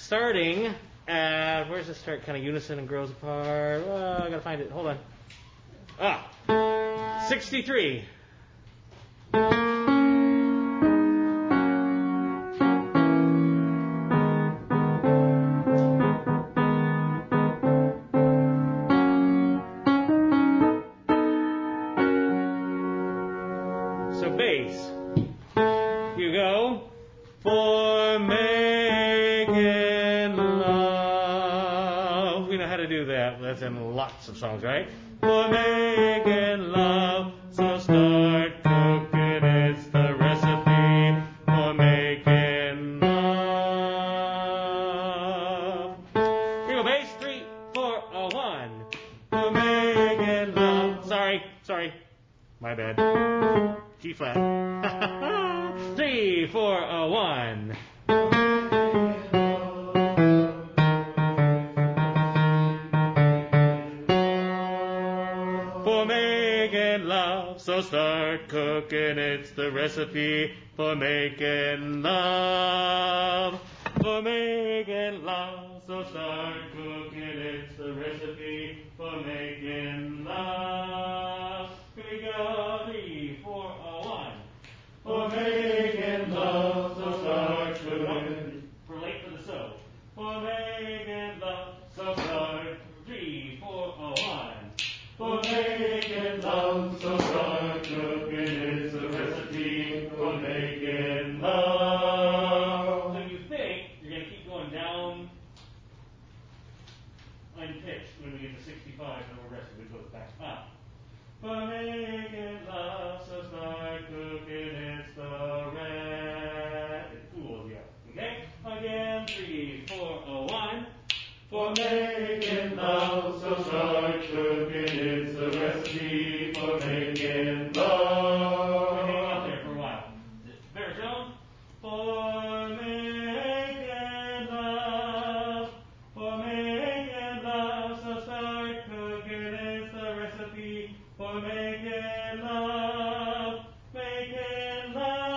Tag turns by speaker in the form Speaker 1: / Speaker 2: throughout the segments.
Speaker 1: starting at, where's it start? Kind of unison and grows apart. Oh, I gotta find it. Hold on. 63. So bass. You go. For making love. We know how to do that. That's in lots of songs, right? For making love. So start cooking. It's the recipe for making love. Here we go, bass. 3, 4, 1. For making love. Sorry. My bad. G flat. 3, 4, 1. For making love, so start cooking. It's the recipe for making love. For making love, so start cooking. It's the recipe for making love. Here we go. 3, 4, 1. For making love, so start cooking. We're late for the so. For making love, so start. 3, 4, 1. For making love, so start cooking. It's a recipe for making love. So you think you're going to keep going down unpitched when we get to 65, and then we'll rest. It goes back up. For making love, so start cooking. It's the red. It fools you. Okay? Again, 3, 4, 1. For making love, so start cooking. It's the recipe for making love. Hang out there for a while. Baritone. For making love. For making love, so start cooking. It's the recipe for making love. Making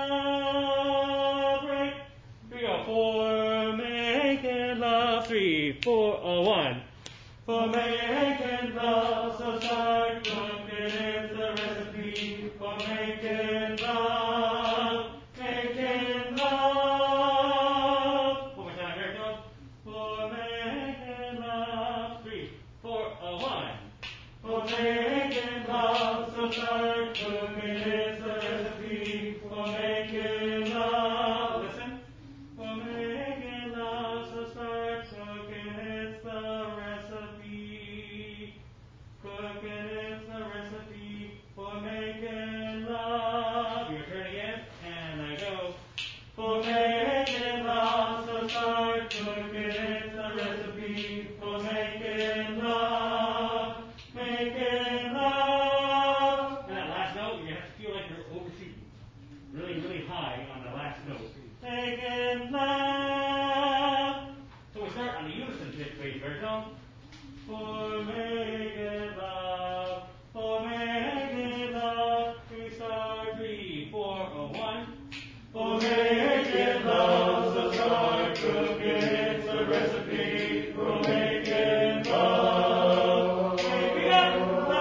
Speaker 1: love. Right. Here we go. For making love. 3, 4, 1. For making love, so start cooking. It's the recipe for making love. Making love. One more time, here it goes. For making love. 3, 4, 1. For making love, so start cooking. It's the recipe for making love. Listen. For making love, so start cooking. It's the recipe. Cooking, it's the recipe for making love. Your turn again, and I go. For making love, so start cooking. It's the recipe for making love. Making love. And that last note, you have to feel like you're overshooting. Really, really high on the last note. Making love. So we start on the unison pitch bass baritone. For making love. For making love. We start 3, 4, 1. For making love, so start cooking. It's the recipe for making love. Making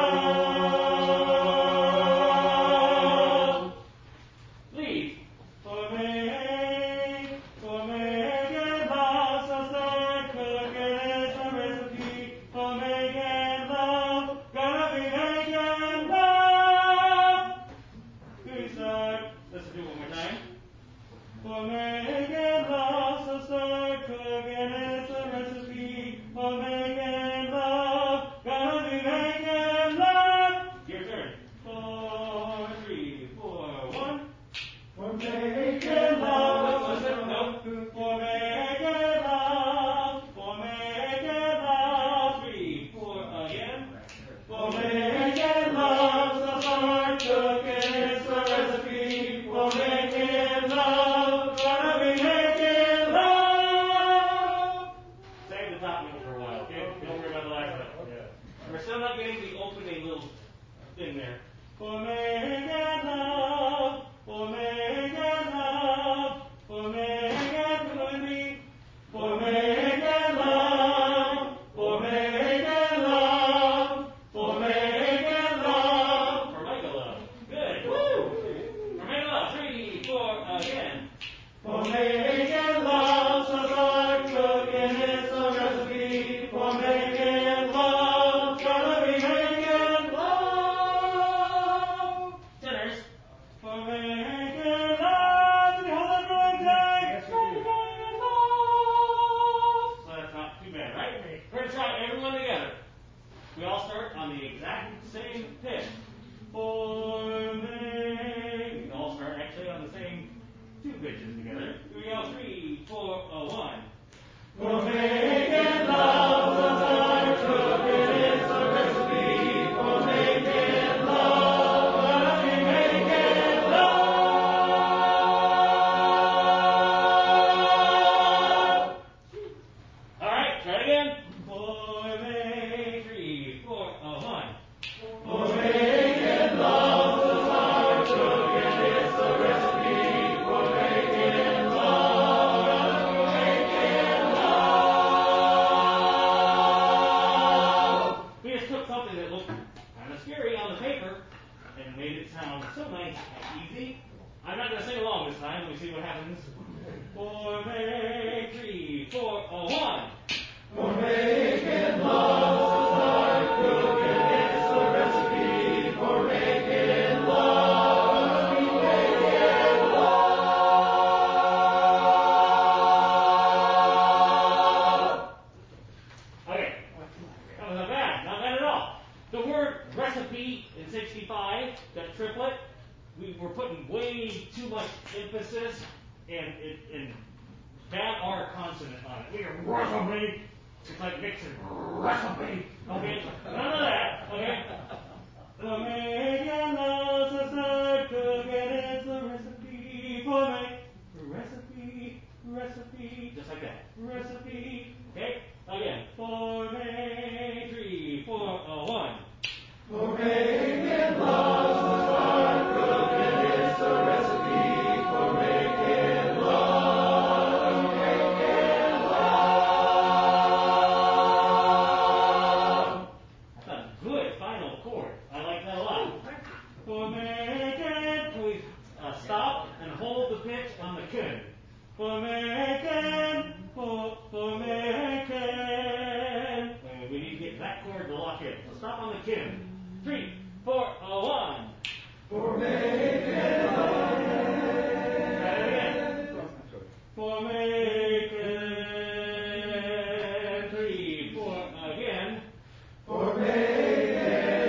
Speaker 1: love. Lead. For making love, so start cooking. It's the recipe for making love. Gonna be making love. We start. Let's do it one more time. For making love, so start cooking. It's a recipe for making love. Gonna be making love. Your turn. 4, 3, 4, 1. For making love. Listen, no. For making love. For making love. 3, 4 again. For making love, so start cooking. It's the recipe for making love. Gonna be making love. Save the top note for a while, okay? Don't worry about the last note. We're still not getting the opening little thing there. For making love. For making love. For making love. For making
Speaker 2: much emphasis and bad R consonant on it. We are recipe. It's like mixing recipe. Okay? None of that. Okay? The Megan knows the third cook, and it's the recipe for me. Recipe. Just like that. Recipe. Okay? Again. For me. 3, 4, 1.
Speaker 1: For Megan loves the third cook, and it's the recipe for making love.
Speaker 2: That's a good final chord. I like that a lot. For Megan, we stop and hold the pitch on the kun. For Megan, for Megan. We need to get that chord to lock in. So stop on the kun. 3, 4, 1.
Speaker 1: For Megan.
Speaker 2: Try it again. For Megan. 3, 4, again.
Speaker 1: For Megan.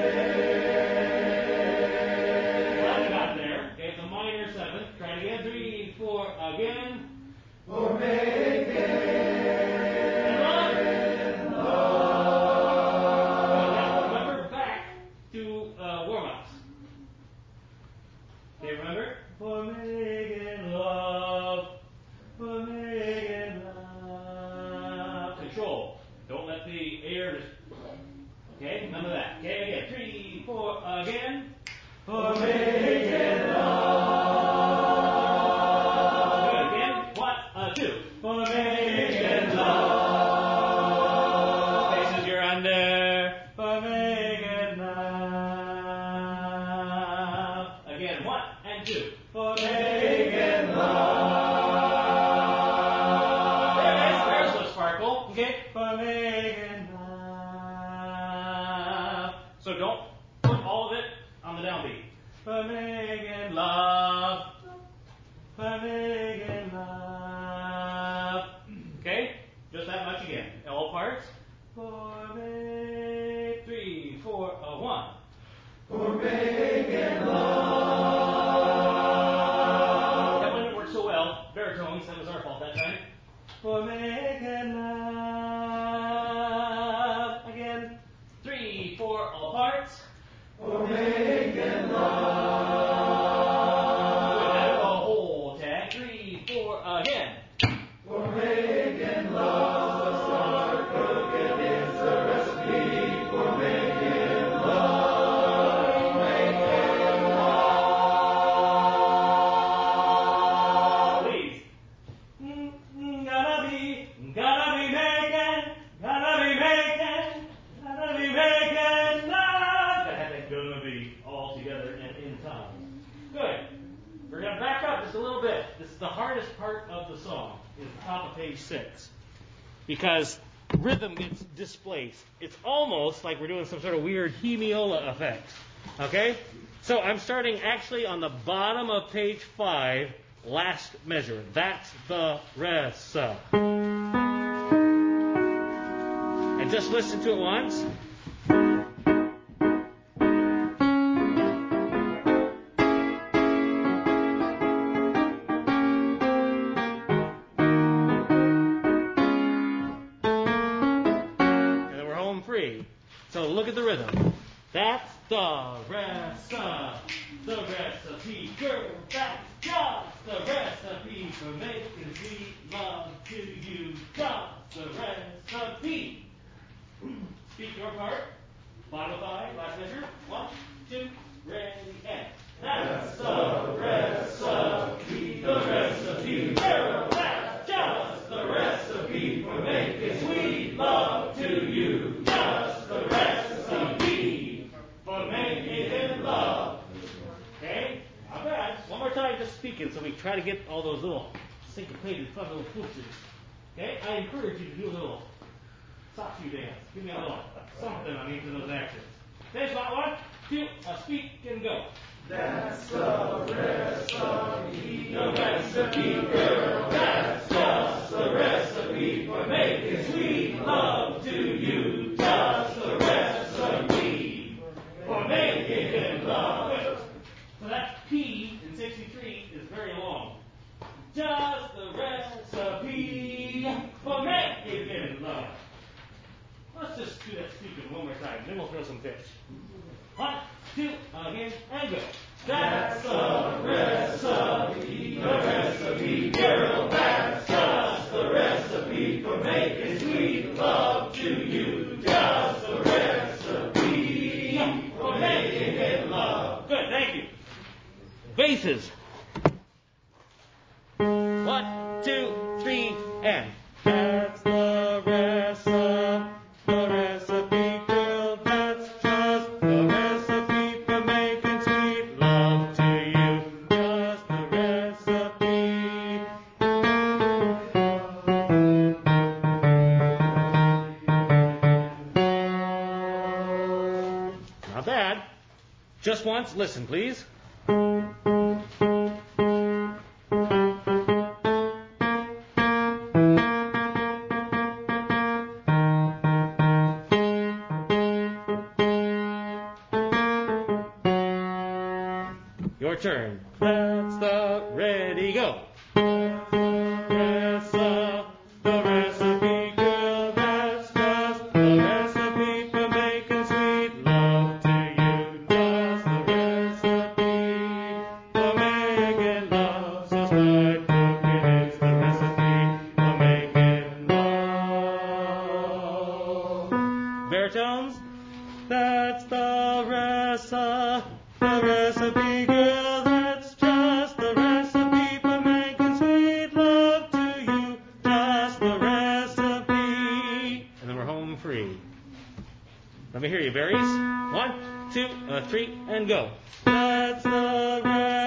Speaker 2: Glad you got there. Okay, it's a minor 7. Try it again. 3, 4, again.
Speaker 1: For Megan.
Speaker 2: And now remember back to warm-ups. Okay, remember? For Megan love. For Megan love. Control. Don't let the air just. Okay, remember that. Okay, again. 3, 4, again.
Speaker 1: For Megan love.
Speaker 2: Good. Again. 1, 2. For
Speaker 1: Megan love.
Speaker 2: Faces you're under. For Megan love. Again. 1 and 2. For
Speaker 1: Megan love.
Speaker 2: There it is. There's the sparkle. Okay. For Megan love. So don't put all of it on the downbeat. For Megan love. For Megan love. Okay? Just that much again. All parts. For Megan. 3, 4, 1.
Speaker 1: For Megan love.
Speaker 2: That one didn't work so well. Baritones, that was our fault that time. For Megan love. Again. 3, 4, all parts.
Speaker 1: For Megan love.
Speaker 2: Good. Now the whole tag. 3, 4, again.
Speaker 1: For Megan loves the star cook, and it's the recipe for making love. Making love.
Speaker 2: Please. Gotta be making love. Gotta have that gonna be all together and in time. Good. We're gonna back up just a little bit. This is the hardest part of the song, is the top of page 6. Because rhythm gets displaced. It's almost like we're doing some sort of weird hemiola effect. Okay? So I'm starting actually on the bottom of page 5, last measure. That's the res. And just listen to it once. And then we're home free. So look at the rhythm. That's the recipe, girl. That's just the recipe for making sweet love to you. Just the recipe. Speak your part. Bottom of 5, last measure. 1, 2, ready, and. That's the recipe, girl. That's just the recipe for making sweet love to you. Just the recipe for making love. Okay? Not bad. One more time, just speaking, so we try to get all those little syncopated, fun little pooches. Okay? I encourage you to do a little Satsu dance. Give me a little something on each of those actions. There's not 1, 2, speak and go.
Speaker 1: That's the recipe.
Speaker 2: The recipe, girl. That's just the recipe for making sweet love to you. Just the recipe for making love. So that's P in 63 is very time. Then we'll throw some fish. 1, 2, again, and go. That's the recipe, girl. That's just the recipe for making sweet love to you. Just the recipe for making it love. Good, thank you. Basses. 1, 2, 3, and. That's the recipe, girl. That's just the recipe for making sweet love to you. Just the recipe. Not bad. Just once, listen, please. Your turn. That's the ready, go. The recipe, girl. That's just the recipe for making sweet love to you. Just the recipe for making love. So start cooking. It's the recipe for making love. Baritones. That's the recipe, girl. That's just the recipe for making sweet love to you. Just the recipe. And then we're home free. Let me hear you, berries. 1, 2, 3, and go. That's the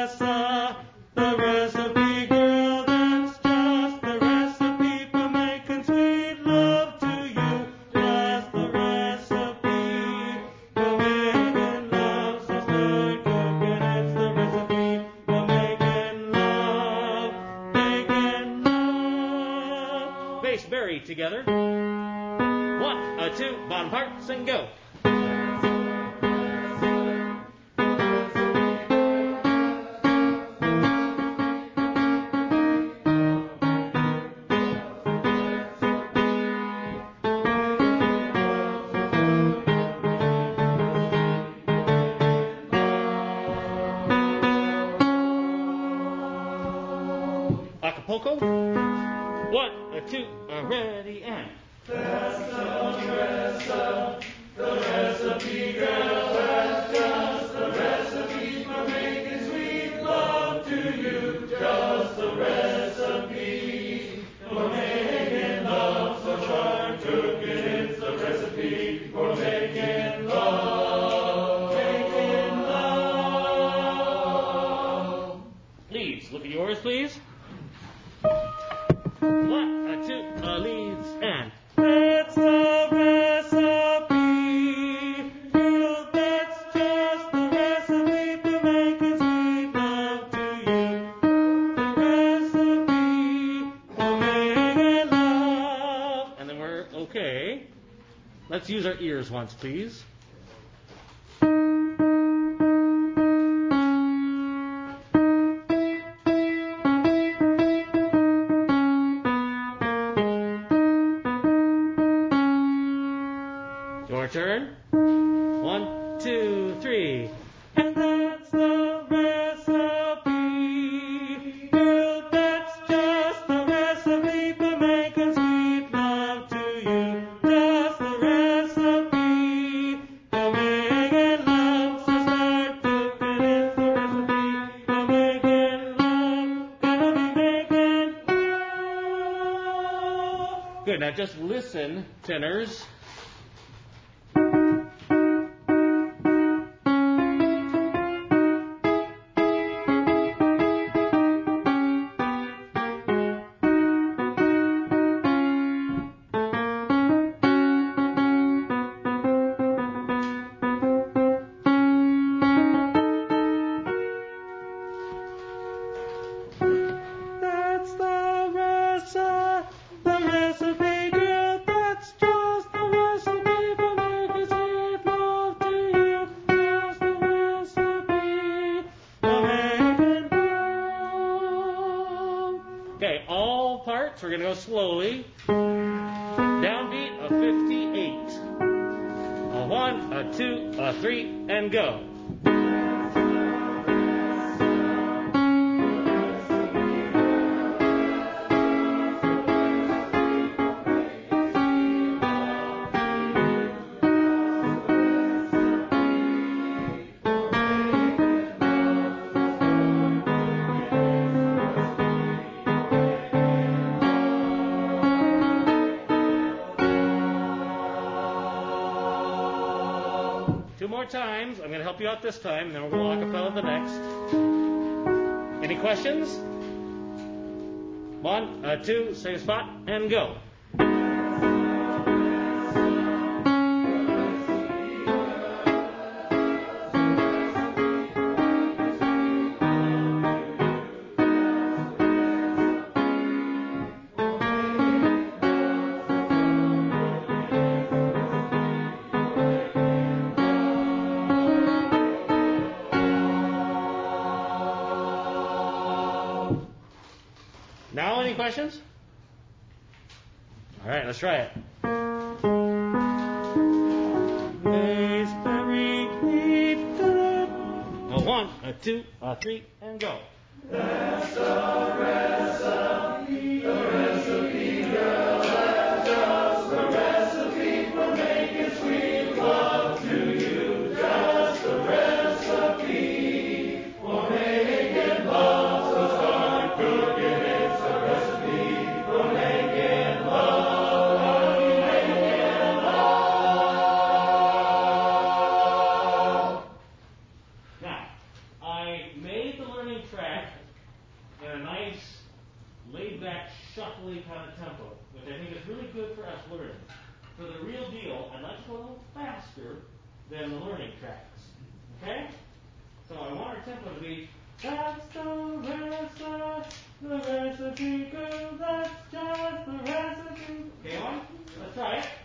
Speaker 2: recipe, girl. That's just the recipe for making sweet love to you. Just the recipe for making love. So start cooking. It's the recipe for making love. Making love. Bass, berry together. 1, 2, bottom parts, and go. Acapulco. 1, 2, ready, and. That's the recipe, girl. That's just the recipe for making sweet love to you. Just the recipe for making love. So start cooking. It's the recipe for making love. Making love. Leads. Look at yours, please. 1, 2, leads, and. That's the recipe, girl. That's just the recipe for making sweet love to you. The recipe for making love. And then we're okay. Let's use our ears once, please. Your turn. 1, 2, 3. And that's the recipe, girl. That's just the recipe for making sweet love to you. Just the recipe for making love. So start cooking. It's the recipe for making love. Gonna be making love. Good. Now just listen, tenors. Okay, all parts, we're going to go slowly. Downbeat of 58. A 1, three, and go. 2 more times. I'm going to help you out this time, and then we're going to acapella the next. Any questions? 1, 2, same spot, and go. Now, any questions? All right, let's try it. A 1, a 2, a 3, and go. That's the recipe, girl. That's just the recipe for making sweet love to you. Just the recipe for making love. So start cooking. Shuffly kind of tempo, which I think is really good for us learning. For the real deal, I'd like to go a little faster than the learning tracks. Okay? So I want our tempo to be, that's the recipe, girl, that's just the recipe. Okay, on? Let's try it.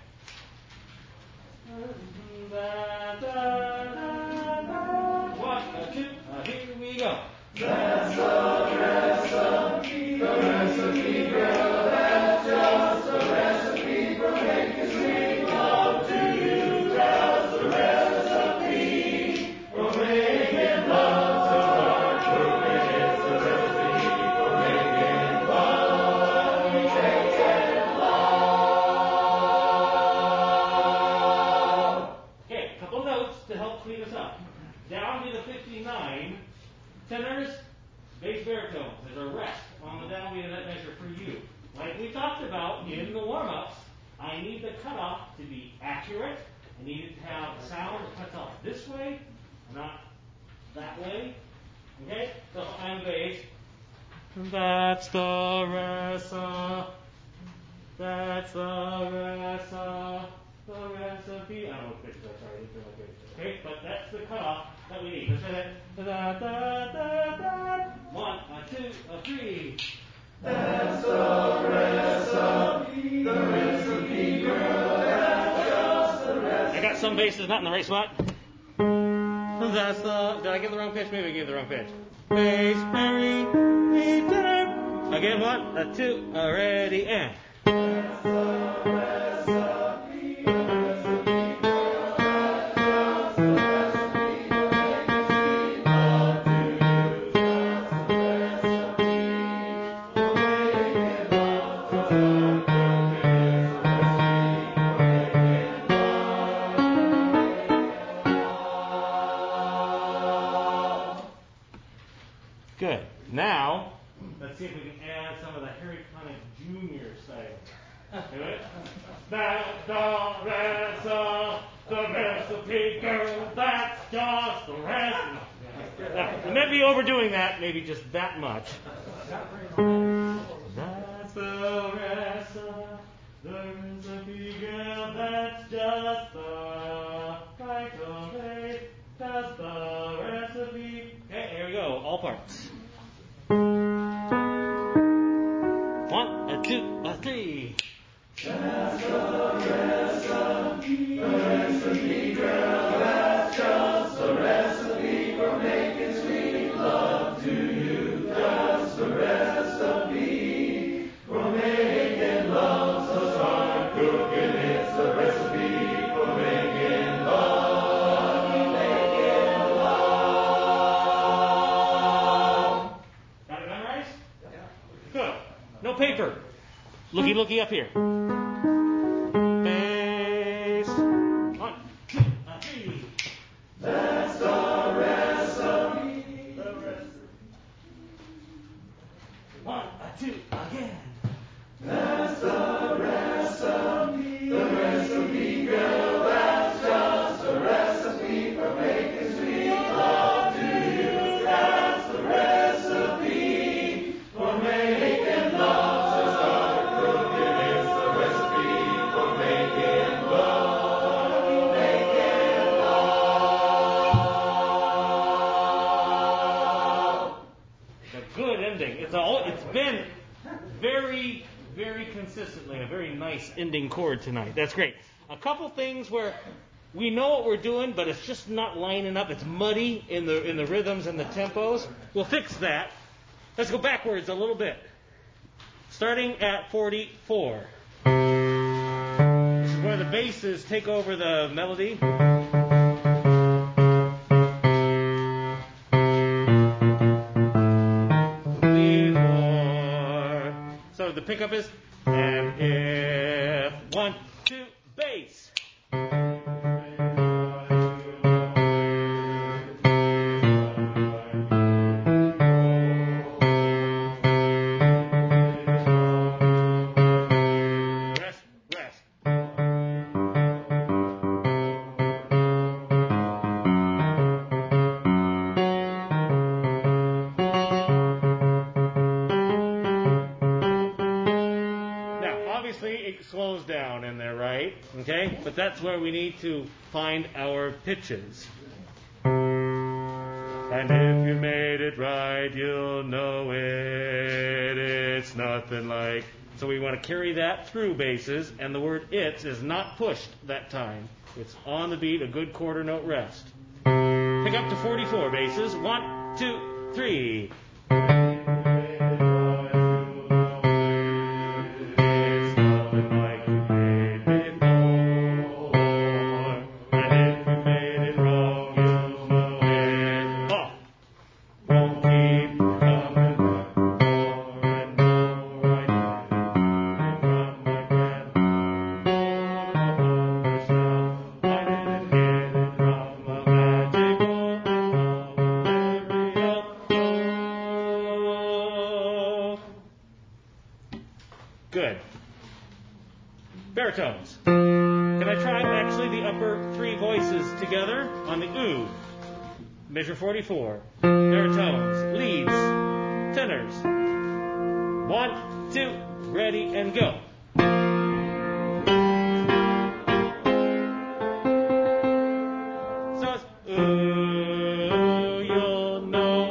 Speaker 2: 1, 2, here we go. That's the recipe, girl, that's just the recipe for making sweet love to you. Just the recipe for making love. So start cooking, it's the recipe for making love. Okay, a couple notes to help clean us up. Down to the 59, tenors, bass baritone. There's a rest on the downbeat of that measure for you. Like we talked about in the warm-ups, I need the cutoff to be accurate. I need it to have a sound that cuts off this way, not that way. Okay? So I'm bass. That's the recipe. That's the recipe. I don't know what pitches are. Sorry, I didn't turn my pitch. Okay? But that's the cutoff that we need. Let's try that. Da, da, da, da. 1, 2, 3. That's the recipe, girl. That's just the recipe. I got some basses not in the right spot. That's the. Did I get the wrong pitch? Maybe I gave the wrong pitch. Bass, baritone. Again, 1, 2, ready, and. That's the recipe, girl. That's just the recipe for making sweet love to you. Just the recipe for making love. So start cooking, it's the recipe for making love. Good. Now, let's see if we can add some of the Harry Connick Jr. style. Do it. That's the recipe, girl. That's just the recipe. Maybe overdoing that, maybe just that much. That's the recipe, girl. That's just the recipe. That's the recipe. Okay, here we go. All parts. 1, 2, 3. That's the recipe, girl. That's just the recipe for making sweet love to you. Just the recipe for making love. So start cooking, it's the recipe for making love. Looky up here. Bass. 1, 2, 3.
Speaker 1: That's the recipe. The recipe.
Speaker 2: 1, 2, again.
Speaker 1: That's the recipe. The recipe, girl. That's just a recipe for making sweet love to you. That's the recipe for making love. So start cooking. It's the recipe for making love. Making love.
Speaker 2: A good ending. It's been very, very consistently a very nice ending chord tonight. That's great. A couple things where we know what we're doing, but it's just not lining up. It's muddy in the rhythms and the tempos. We'll fix that. Let's go backwards a little bit. Starting at 44. This is where the basses take over the melody. So the pickup is, and if 1, 2, bass. Rest. It slows down in there, right? Okay? But that's where we need to find our pitches. And if you made it right, you'll know it. It's nothing like. So we want to carry that through basses, and the word "it's" is not pushed that time. It's on the beat, a good quarter note rest. Pick up to 44 basses. 1, 2, 3. Good. Baritones. Can I try actually the upper three voices together on the oo? Measure 44. Baritones. Leads. Tenors. 1, 2, ready, and go. So it's ooh, you'll know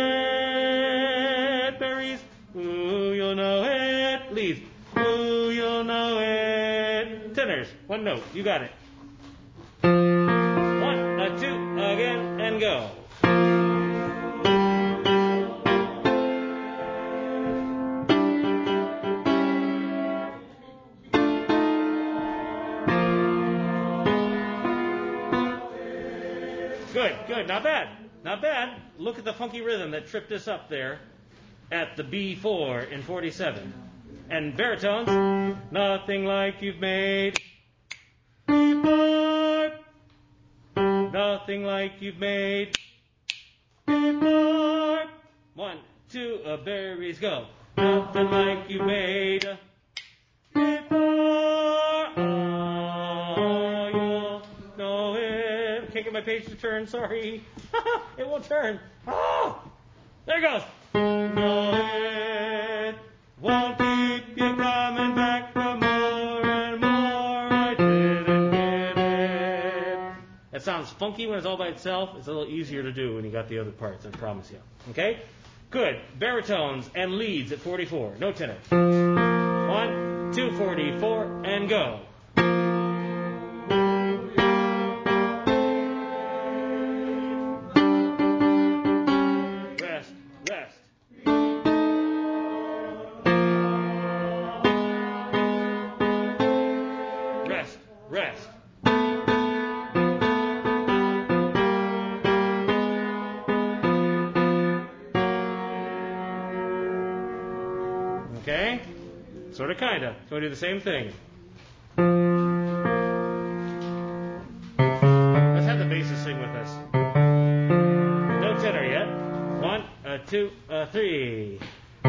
Speaker 2: it. Berries. Ooh, you'll know it. Leads. Ooh, you'll know it. Tenors. One note. You got it. 1, 2, again, and go. Good. Not bad. Look at the funky rhythm that tripped us up there at the B4 in 47. And baritones, nothing like you've made before. Nothing like you've made before. 1, 2, berries go. Nothing like you made before. Oh, you'll know it. Can't get my page to turn, sorry. It won't turn. Oh, there it goes. Know it. Won't keep you coming back for more and more. I didn't get it. That sounds funky when it's all by itself. It's a little easier to do when you got the other parts, I promise you. Okay? Good. Baritones and leads at 44. No tenor. 1, 2, 44, and go. Rest. Rest. Okay?
Speaker 3: Sort of, kind of. So we do the same thing. Let's have the basses sing with us. No tenor yet. 1, 2, 3.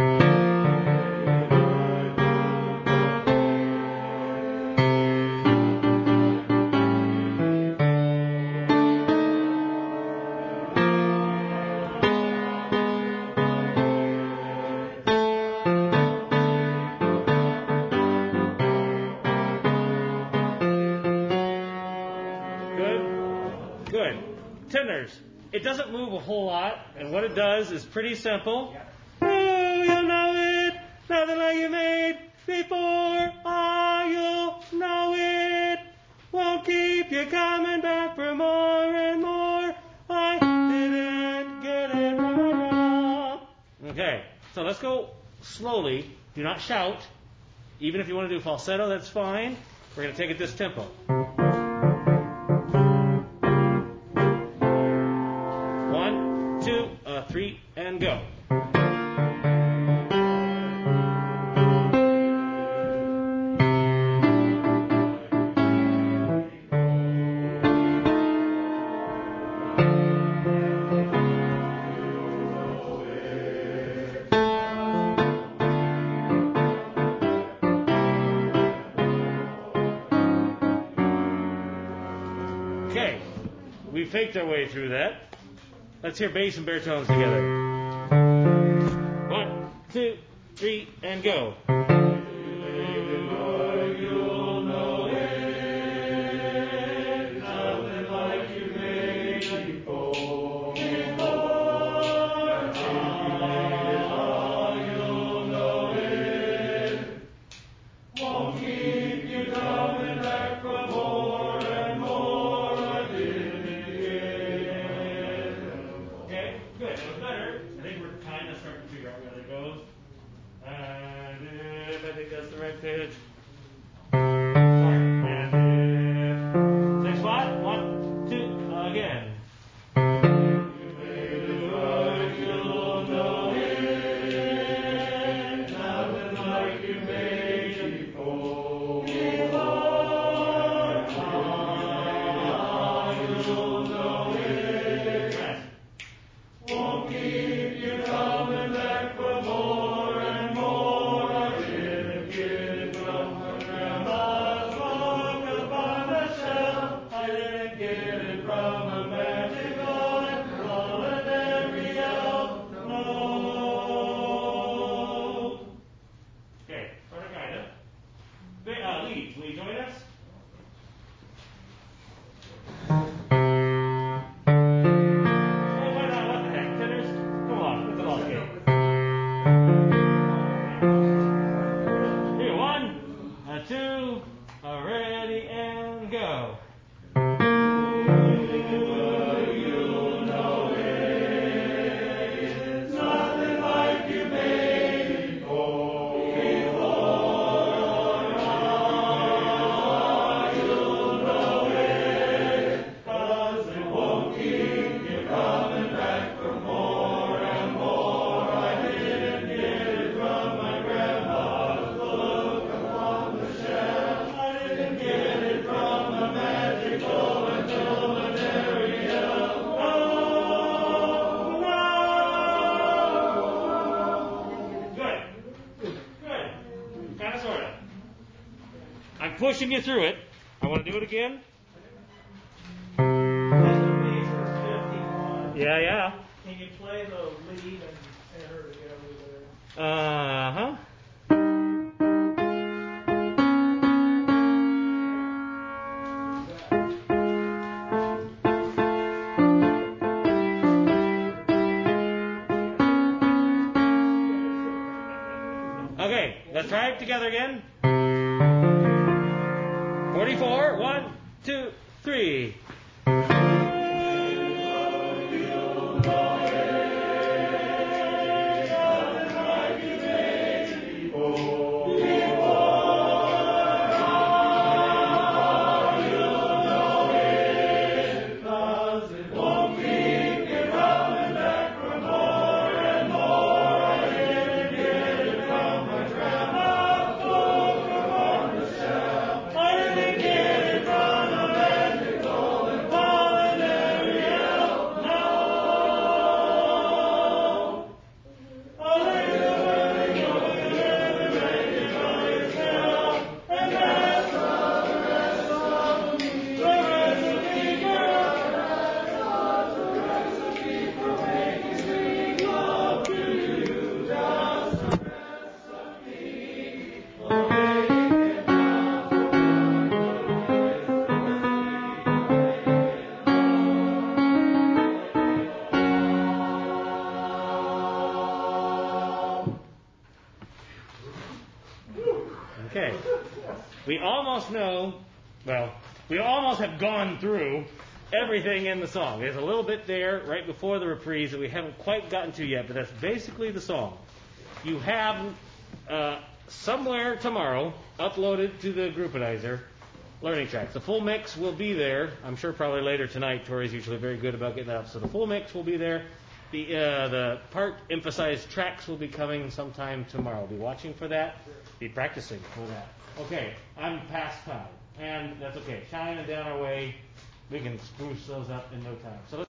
Speaker 3: Tenors. It doesn't move a whole lot, and what it does is pretty simple. Oh, you'll know it, nothing like you made before. Oh, you'll know it, won't keep you coming back for more and more. I didn't get it from my grandma. Okay, so let's go slowly. Do not shout. Even if you want to do falsetto, that's fine. We're going to take it this tempo. 3 and go. Okay, we faked our way through that. Let's hear bass and baritones together. 1, 2, 3, and go.
Speaker 1: You'll know it, nothing like you made before. You'll know it, won't keep you coming back for more and more. I didn't get it.
Speaker 2: Okay, good. That was better. I think we're kind of starting to figure out where that goes. And if I think that's the right pitch. Sorry. And if. Next spot. 1, 2, again.
Speaker 1: You'll know it, nothing like you made before. You'll know it, won't keep you coming back for more and more. I didn't get it from my grandma's book upon the shelf. I didn't get it from a magical and solitary elf. No.
Speaker 2: Okay, sort of, kind of. Lee, will you join us? Oh, why not? What the heck? Tenors? Come on, it's a ball game. Here, 1, 2, ready, and go.
Speaker 1: You'll know it, nothing like you made before. You'll know it, 'cause it won't keep you coming back for more and more. I didn't get it from my grandma's book upon the shelf. I didn't get it from a magical and solitary elf. Oh, no.
Speaker 2: Good. Good. Kind of, sort of. I'm pushing you through it. I want to do it again. Yeah.
Speaker 4: Can you play the lead and center together there?
Speaker 2: Uh-huh. Okay, let's try it together again. 44, 1, 2, 3.
Speaker 1: From my grandma's book
Speaker 3: almost know, well, we almost have gone through everything in the song. There's a little bit there right before the reprise that we haven't quite gotten to yet, but that's basically the song. You have somewhere tomorrow uploaded to the Groupidizer learning tracks. The full mix will be there. I'm sure probably later tonight. Tori's usually very good about getting that up. So the full mix will be there. The part emphasized tracks will be coming sometime tomorrow. Be watching for that. Be practicing for that. Okay, I'm past time. And that's okay. Shine and down our way. We can spruce those up in no time. So let's